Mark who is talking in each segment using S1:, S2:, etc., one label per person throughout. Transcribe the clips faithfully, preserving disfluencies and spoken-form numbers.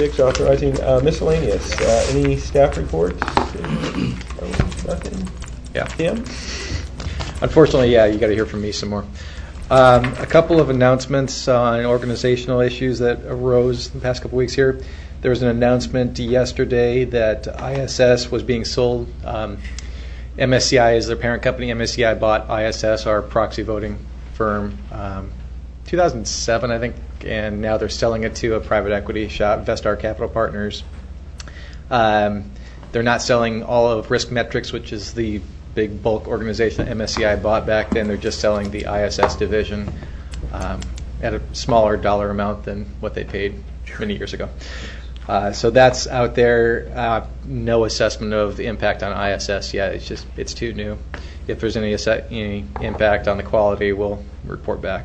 S1: six, authorizing uh, miscellaneous. Uh, any staff reports? Any, oh, nothing?
S2: Yeah.
S1: Tim?
S2: Unfortunately, yeah, you got to hear from me some more. Um, a couple of announcements on organizational issues that arose the past couple weeks here. There was an announcement yesterday that I S S was being sold. Um, M S C I is their parent company. M S C I bought I S S, our proxy voting firm, um, two thousand seven, I think, and now they're selling it to a private equity shop, Vestar Capital Partners. Um, they're not selling all of Risk Metrics, which is the big bulk organization that M S C I bought back then. They're just selling the I S S division um, at a smaller dollar amount than what they paid many years ago. Uh, so that's out there. Uh, no assessment of the impact on I S S yet. It's just it's too new. If there's any, any impact on the quality, we'll report back.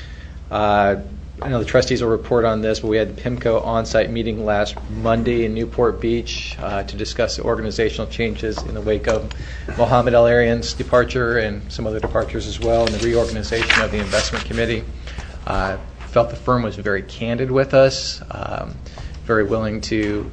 S2: Uh, I know the trustees will report on this, but we had the PIMCO on-site meeting last Monday in Newport Beach uh, to discuss the organizational changes in the wake of Mohammed El-Arian's departure and some other departures as well, and the reorganization of the investment committee. Uh, felt the firm was very candid with us, um, very willing to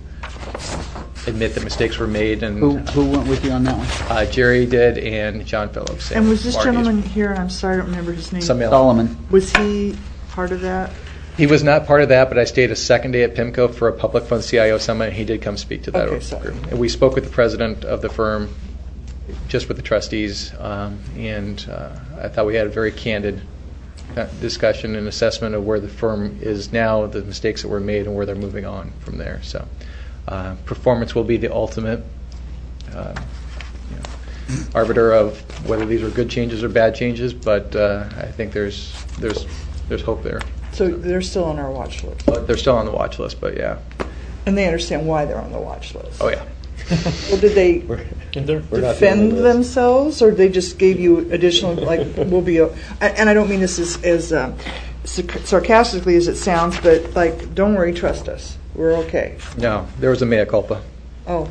S2: admit that mistakes were made. And
S3: Who, who went with you on that one?
S2: uh, Jerry did, and John Phillips.
S4: And was this
S2: Marty's.
S4: gentleman here, and I'm sorry I don't remember his name.
S2: Samil.
S3: Solomon.
S4: Was he part of that?
S2: He was not part of that, but I stayed a second day at PIMCO for a public fund C I O summit, and he did come speak to that
S4: Okay, sorry.
S2: group. And we spoke with the president of the firm, just with the trustees, um, and uh, I thought we had a very candid discussion and assessment of where the firm is now, the mistakes that were made, and where they're moving on from there. So uh, performance will be the ultimate uh, you know, arbiter of whether these are good changes or bad changes, but uh, I think there's there's there's hope there.
S4: So they're still on our watch list.
S2: But they're still on the watch list, but yeah.
S4: And they understand why they're on the watch list.
S2: Oh, yeah.
S4: Well, did they
S1: We're, we're not
S4: defend
S1: the only list.
S4: themselves, or they just gave you additional, like, we'll be, a- and I don't mean this as, as um, sarcastically as it sounds, but like, don't worry, trust us. We're okay.
S2: No, there was a mea culpa.
S4: Oh.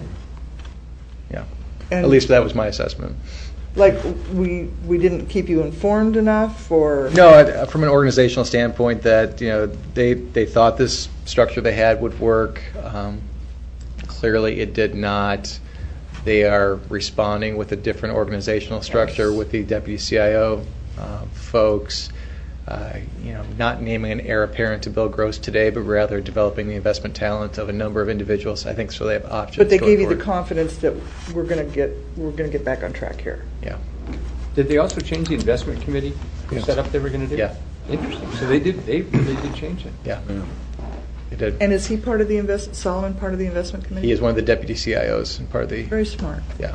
S2: Yeah.
S4: And
S2: At least that was my assessment.
S4: like we we didn't keep you informed enough, or
S2: No, I- from an organizational standpoint, that you know they they thought this structure they had would work. Um, clearly, it did not. They are responding with a different organizational structure with the deputy C I O uh, folks. Uh, you know, not naming an heir apparent to Bill Gross today, but rather developing the investment talent of a number of individuals. I think so. They have options.
S4: but they
S2: going
S4: gave you the
S2: forward.
S4: confidence that we're going to get we're going to get back on track here.
S2: Yeah.
S5: Did they also change the investment committee
S2: Yes.
S5: setup they were going to do?
S2: Yeah.
S5: Interesting. So they did. They really did change it.
S2: Yeah. They did.
S4: And is he part of the invest? Solomon part of the investment committee?
S2: He is one of the deputy C I Os and part of the.
S4: Very smart.
S2: Yeah.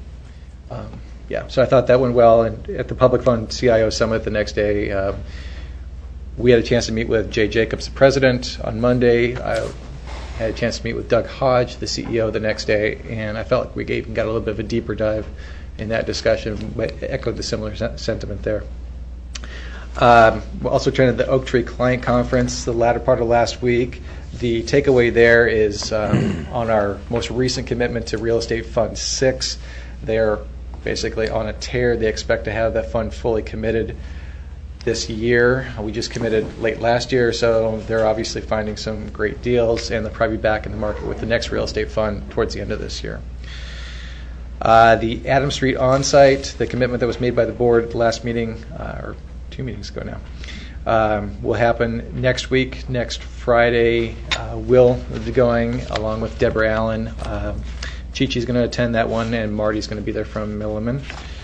S2: Um, yeah. So I thought that went well. And at the Public Fund C I O Summit the next day, uh, we had a chance to meet with Jay Jacobs, the president, on Monday. I had a chance to meet with Doug Hodge, the C E O, the next day, and I felt like we even got a little bit of a deeper dive in that discussion, but echoed the similar sen- sentiment there. Um, we also attended the Oak Tree Client Conference the latter part of last week. The takeaway there is um, on our most recent commitment to Real Estate Fund six. They're basically on a tear. They expect to have that fund fully committed this year. We just committed late last year, so they're obviously finding some great deals, and they'll probably be back in the market with the next real estate fund towards the end of this year. Uh, the Adam Street on-site, the commitment that was made by the board at the last meeting, uh, or two meetings ago now, um, will happen next week, next Friday. Uh, Will will be going along with Deborah Allen. Um, Chi-Chi's going to attend that one, and Marty's going to be there from Milliman.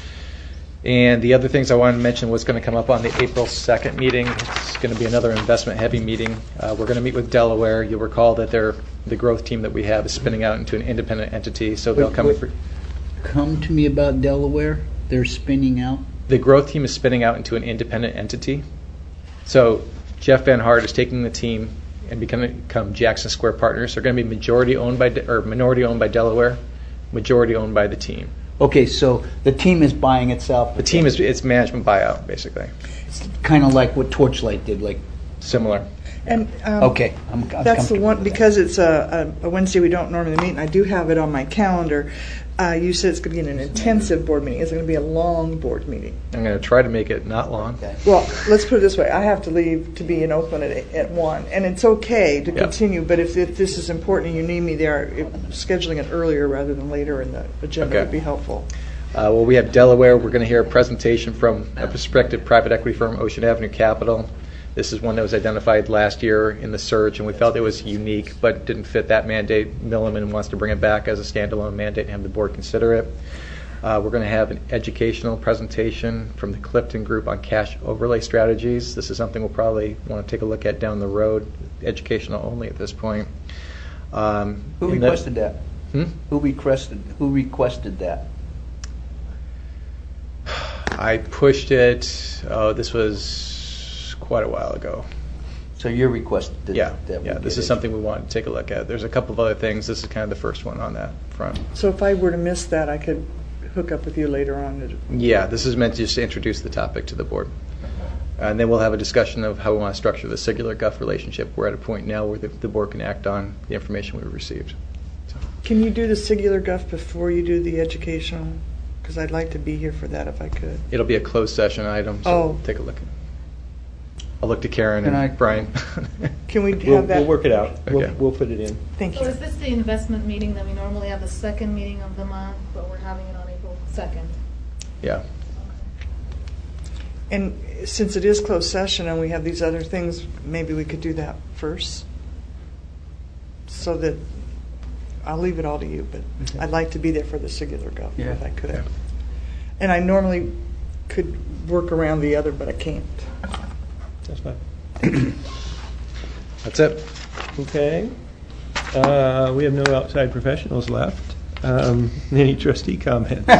S2: And the other things I wanted to mention was going to come up on the April second meeting. It's going to be another investment-heavy meeting. Uh, we're going to meet with Delaware. You'll recall that they're, the growth team that we have is spinning out into an independent entity, so they'll
S3: Wait,
S2: come.
S3: wait.
S2: For,
S3: Come to me about Delaware. They're spinning out.
S2: the growth team is spinning out into an independent entity. So Jeff Van Hart is taking the team and becoming become Jackson Square Partners. They're going to be majority owned by De- or minority owned by Delaware, majority owned by the team.
S3: Okay, so the team is buying itself.
S2: The team is it's management buyout basically,
S3: kind of like what Torchlight did. Like,
S2: similar.
S4: And um,
S3: okay, I'm, I'm
S4: that's the
S3: comfortable
S4: one
S3: with that.
S4: because it's a, a, a Wednesday we don't normally meet, and I do have it on my calendar. Uh, you said it's going to be an intensive board meeting. Is it going to be a long board meeting?
S2: I'm going to try to make it not long.
S3: Okay.
S4: Well, let's put it this way. I have to leave to be in Oakland at, at one, and it's okay to
S2: Yeah.
S4: continue, but if, if this is important and you need me there, if scheduling it earlier rather than later in the agenda
S2: Okay.
S4: would be helpful.
S2: Uh, well, we have Delaware. We're going to hear a presentation from a prospective private equity firm, Ocean Avenue Capital. This is one that was identified last year in the search, and we felt it was unique, but didn't fit that mandate. Milliman wants to bring it back as a standalone mandate and have the board consider it. Uh, we're going to have an educational presentation from the Clifton Group on cash overlay strategies. This is something we'll probably want to take a look at down the road, educational only at this point. Um,
S3: Who
S2: and that-
S3: requested that?
S2: Hmm?
S3: Who requested, who requested that?
S2: I pushed it, oh, this was quite a while ago.
S3: So you're requested that
S2: Yeah,
S3: that we
S2: yeah. This
S3: get
S2: is
S3: it.
S2: something we want to take a look at. There's a couple of other things. This is kind of the first one on that front.
S4: So if I were to miss that, I could hook up with you later on.
S2: Yeah, this is meant to just introduce the topic to the board. And then we'll have a discussion of how we want to structure the Singular Guff relationship. We're at a point now where the, the board can act on the information we've received. So,
S4: Can you do the singular guff before you do the educational? Because I'd like to be here for that if I could.
S2: it'll be a closed session item, so
S4: Oh.
S2: take a look. I'll look to Karen
S3: Can
S2: and
S3: I-
S2: Brian.
S4: Can we have
S1: We'll,
S4: that?
S1: we'll work it out. We'll,
S2: Okay.
S1: we'll put it in.
S4: Thank
S6: So
S4: you.
S6: is this the investment meeting that we normally have the second meeting of the month, but we're having it on April second?
S2: Yeah.
S4: And since it is closed session and we have these other things, maybe we could do that first. So that, I'll leave it all to you, but
S3: Okay.
S4: I'd like to be there for the singular guff
S3: Yeah.
S4: if I could.
S2: Yeah.
S4: And I normally could work around the other, but I can't.
S1: That's fine.
S2: That's it.
S1: Okay. Uh, we have no outside professionals left. Um, any trustee comments?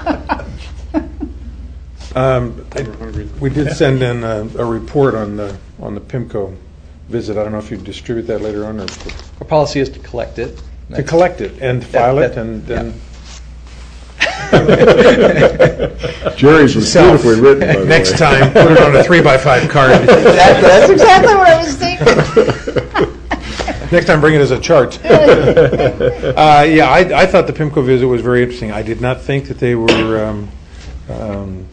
S7: Um, I- We did send in a, a report on the, on the PIMCO visit. I don't know if you distribute that later on or
S2: Our policy is to collect it.
S7: to collect it and file
S2: that-
S7: it and then.
S8: Jerry's was beautifully written, by the
S7: Next
S8: way.
S7: time, put it on a three by five card.
S3: That's exactly what I was thinking.
S7: Next time, bring it as a chart. Uh, yeah, I, I thought the PIMCO visit was very interesting. I did not think that they were, um, um,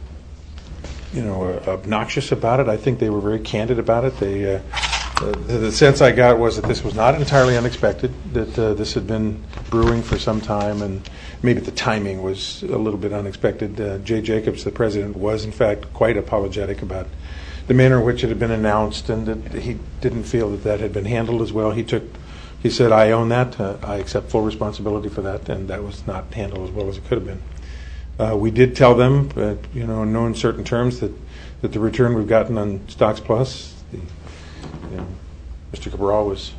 S7: you know, uh, obnoxious about it. I think they were very candid about it. They, uh, the, the sense I got was that this was not entirely unexpected, that uh, this had been brewing for some time, and maybe the timing was a little bit unexpected. Uh, Jay Jacobs, the president, was in fact quite apologetic about the manner in which it had been announced, and that he didn't feel that that had been handled as well. He took, he said, "I own that. Uh, I accept full responsibility for that," and that was not handled as well as it could have been. Uh, we did tell them, uh, you know, in no uncertain terms, that, that the return we've gotten on Stocks Plus, the, you know, Mister Cabral was,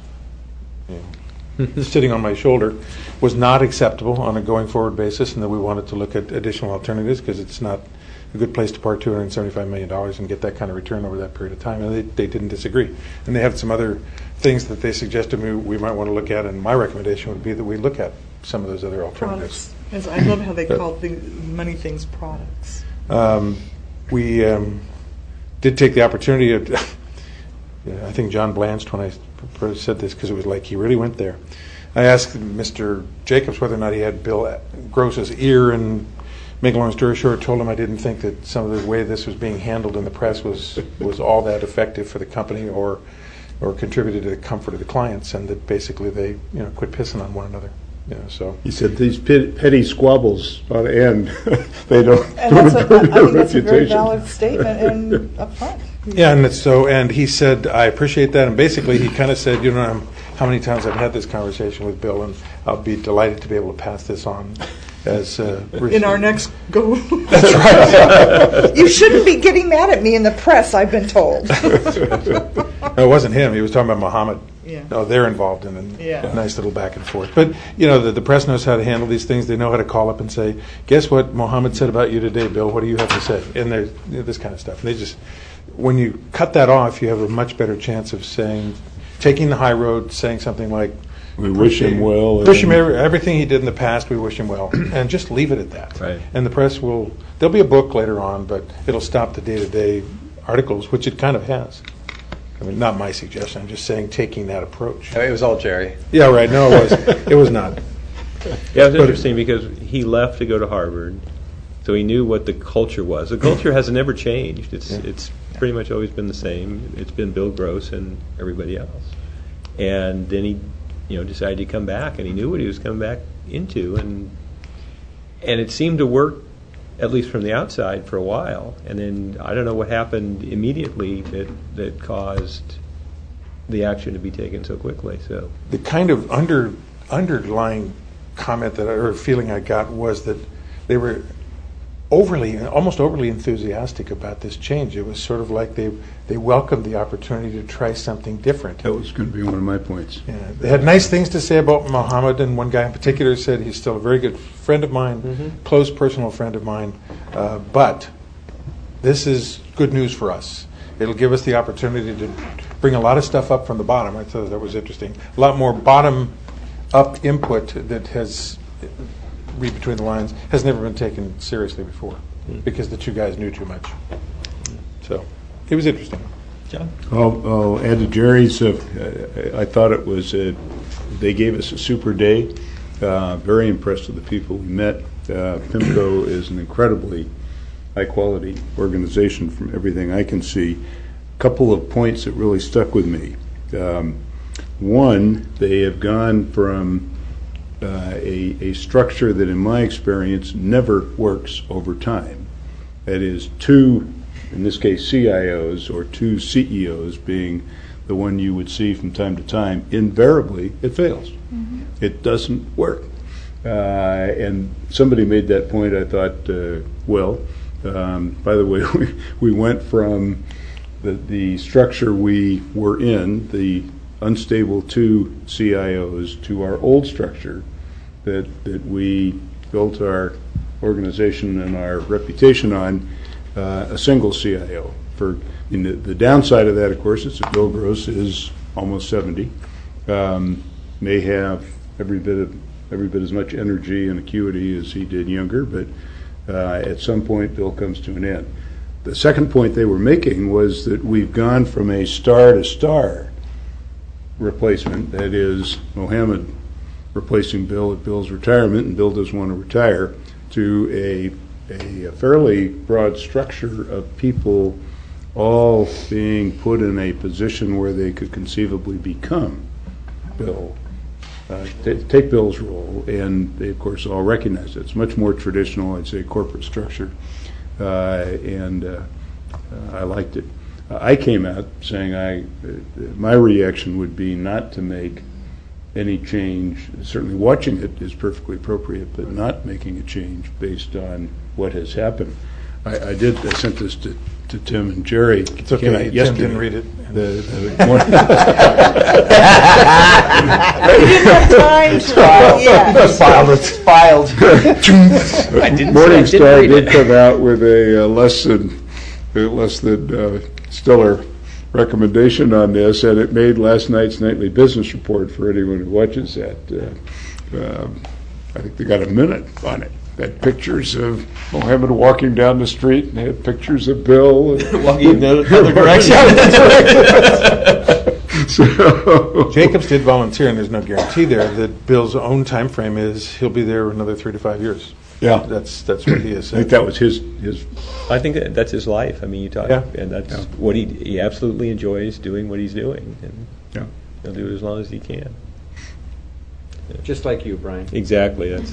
S7: you know, sitting on my shoulder, was not acceptable on a going forward basis, and that we wanted to look at additional alternatives because it's not a good place to park two hundred seventy-five million dollars and get that kind of return over that period of time. And they, they didn't disagree. And they have some other things that they suggested we, we might want to look at, and my recommendation would be that we look at some of those other alternatives.
S4: Products. As I love how they call things, money things products.
S7: Um, we um, did take the opportunity of, yeah, I think John blanched when I first said this because it was like he really went there. I asked Mister Jacobs whether or not he had Bill Gross's ear, and make a long story short, told him I didn't think that some of the way this was being handled in the press was, was all that effective for the company or or contributed to the comfort of the clients, and that basically they, you know, quit pissing on one another. You know, so
S8: He said these pet- petty squabbles ought to end. They don't
S4: And
S8: don't
S4: that's a,
S8: improve
S4: I
S8: your
S4: think that's a very
S8: reputation.
S4: valid statement and upfront.
S7: yeah, and it's so, and he said, I appreciate that, and basically he kind of said, you know, how many times I've had this conversation with Bill, and I'll be delighted to be able to pass this on as uh,
S4: In our next go.
S7: That's right.
S4: You shouldn't be getting mad at me in the press, I've been told.
S7: No, it wasn't him. He was talking about Muhammad.
S4: Yeah.
S7: No, they're involved in it.
S4: Yeah.
S7: A nice little back and forth. But, you know, the, the press knows how to handle these things. They know how to call up and say, guess what Muhammad said about you today, Bill? What do you have to say? And there's you know, this kind of stuff. And they just, when you cut that off, you have a much better chance of saying, taking the high road, saying something like,
S8: We wish him well.
S7: Wish him
S8: and-
S7: every, everything he did in the past, we wish him well. And just leave it at that.
S1: Right.
S7: And the press will, there'll be a book later on, but it'll stop the day-to-day articles, which it kind of has. I mean, not my suggestion, I'm just saying taking that approach.
S2: It was all Jerry.
S7: Yeah, right, no, it was, it was not.
S1: Yeah, it was interesting because he left to go to Harvard, so he knew what the culture was. The culture has never changed. It's
S7: Yeah.
S1: it's pretty much always been the same. It's been Bill Gross and everybody else. And then he, you know, decided to come back, and he knew what he was coming back into, and and it seemed to work, at least from the outside, for a while. And then I don't know what happened immediately that that caused the action to be taken so quickly. So
S7: The kind of under underlying comment that I, or feeling I got was that they were overly, almost overly enthusiastic about this change. It was sort of like they they welcomed the opportunity to try something different.
S8: That was going to be one of my points.
S7: Yeah, they had nice things to say about Muhammad, and one guy in particular said he's still a very good friend of mine,
S1: Mhm.
S7: close personal friend of mine. Uh, but this is good news for us. It'll give us the opportunity to bring a lot of stuff up from the bottom. I thought that was interesting. A lot more bottom-up input that has, read between the lines, has never been taken seriously before because the two guys knew too much. So it was interesting.
S1: John?
S8: I'll, I'll add to Jerry's. Uh, I thought it was, a, they gave us a super day. Uh, very impressed with the people we met. Uh, PIMCO is an incredibly high-quality organization from everything I can see. A couple of points that really stuck with me. Um, one, they have gone from uh, a, a structure that, in my experience, never works over time. That is, two, in this case, C I Os or two C E Os being the one you would see from time to time. Invariably, it fails. Mm-hmm. It doesn't work. Uh, and somebody made that point, I thought, uh, well, um, by the way, we, we went from the, the structure we were in, the unstable two C I Os, to our old structure that, that we built our organization and our reputation on, uh, a single C I O. For I mean, the, the downside of that, of course, is that Bill Gross is almost seventy, um, may have every bit of every bit as much energy and acuity as he did younger, but uh, at some point, Bill comes to an end. The second point they were making was that we've gone from a star-to-star replacement, that is, Mohammed replacing Bill at Bill's retirement, and Bill doesn't want to retire, to a, a fairly broad structure of people all being put in a position where they could conceivably become Bill. Uh, t- take Bill's role, and they, of course, all recognize it. It's much more traditional, I'd say, corporate structure, uh, and uh, uh, I liked it. Uh, I came out saying I, uh, my reaction would be not to make any change. Certainly watching it is perfectly appropriate, but not making a change based on what has happened. I, I did, I sent this to, to Tim and Jerry.
S7: It's okay, Tim
S8: yesterday.
S7: didn't read it.
S8: The, the morning,
S4: You didn't have time to write yet.
S2: Filed. It's filed.
S5: I didn't
S8: Morning
S5: say I
S8: Star
S5: didn't read
S8: did
S5: it.
S8: come out with a uh, less than uh, less than uh, stellar recommendation on this, and it made last night's nightly business report for anyone who watches that. Uh, um, I think they got a minute on it. They had pictures of Mohammed walking down the street, and they had pictures of Bill and
S1: Walking in the other direction.
S8: so,
S7: Jacobs did volunteer, and there's no guarantee there that Bill's own time frame is he'll be there another three to five years.
S8: yeah,
S7: That's that's what he is.
S8: I think that was his his.
S1: I think that that's his life. I mean, you talk,
S7: Yeah.
S1: and that's
S8: Yeah.
S1: what he he absolutely enjoys doing what he's doing, and
S8: Yeah.
S1: he'll do it as long as he can.
S5: Just like you, Brian.
S1: Exactly. That's.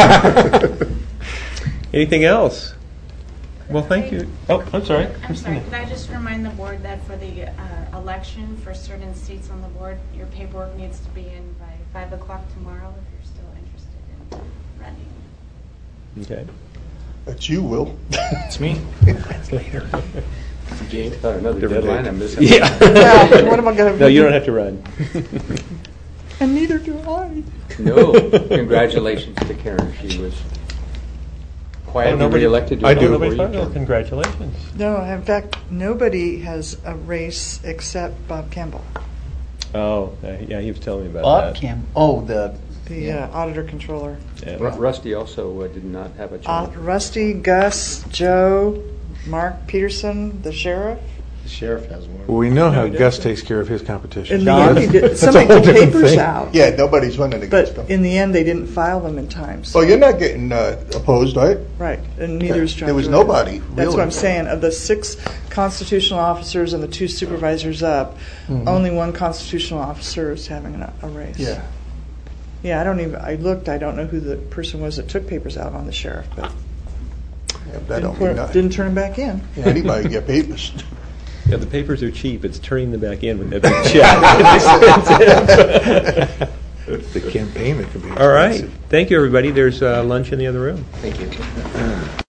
S1: Anything else? Well, thank you. Oh, I'm sorry.
S9: I'm sorry, could I just remind the board that for the uh, election for certain seats on the board, your paperwork needs to be in by five o'clock tomorrow if you're still interested in running.
S1: Okay.
S8: That's you, Will.
S1: It's me. Later.
S5: James, uh, another
S1: Different
S5: deadline.
S1: day.
S5: I'm missing.
S1: Yeah.
S4: Yeah, what am I gonna?
S1: No, you don't have to run.
S4: And neither do I.
S5: No. Congratulations to Karen. She was quietly
S1: nobody-
S5: reelected.
S7: I do.
S1: Nobody
S5: Before you
S1: filed.
S5: took.
S1: Congratulations.
S4: No, in fact, nobody has a race except Bob Campbell,
S1: Oh, uh, yeah, he was telling me about
S3: Bob
S1: that.
S3: Cam. Oh, the
S4: the uh, auditor controller.
S1: Yeah.
S5: Ru- Rusty also uh, did not have a
S4: Uh,
S5: chance.
S4: Rusty, Gus, Joe, Mark Peterson, the sheriff,
S10: The sheriff has one.
S7: Well, we know how Gus takes care of his competition.
S4: In the end, they did,
S7: That's a
S4: somebody
S7: whole
S4: took
S7: different
S4: papers
S7: thing.
S4: out.
S10: Yeah, nobody's running against
S4: But
S10: them.
S4: in the end, they didn't file them in time. so-
S10: Oh, you're not getting uh, opposed, right?
S4: Right, and neither is John.
S10: There was
S4: Jordan.
S10: nobody,
S4: That's
S10: really.
S4: what I'm saying. Of the six constitutional officers and the two supervisors up,
S10: Mhm.
S4: only one constitutional officer is having a, a race.
S10: Yeah.
S4: Yeah, I don't even. I looked. I don't know who the person was that took papers out on the sheriff, but
S10: Yeah, that
S4: didn't,
S10: don't
S4: put-
S10: mean nothing.
S4: didn't turn them back in.
S10: Yeah, anybody can get papers.
S1: Yeah, the papers are cheap. It's turning them back in with that big check. It's expensive.
S7: The campaign that could be
S1: All right.
S7: expensive.
S1: Thank you, everybody. There's uh, lunch in the other room.
S10: Thank you.